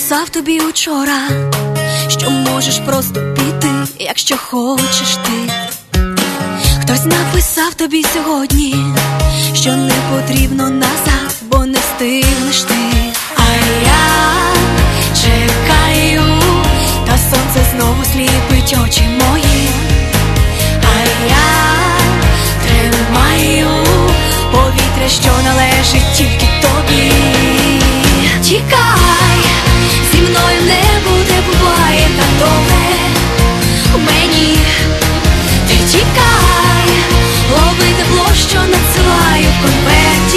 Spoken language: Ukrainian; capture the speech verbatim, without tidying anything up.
написав тобі учора, що можеш просто піти, якщо хочеш ти. Хтось написав тобі сьогодні, що не потрібно назад, бо не встигнеш ти. А я чекаю, та сонце знову сліпить очі мої. А я тримаю повітря, що належить тільки тобі. Тікай, зі мною не буде, буває так добре мені. Ти тікай, лови тепло, що надсилаю в конверті.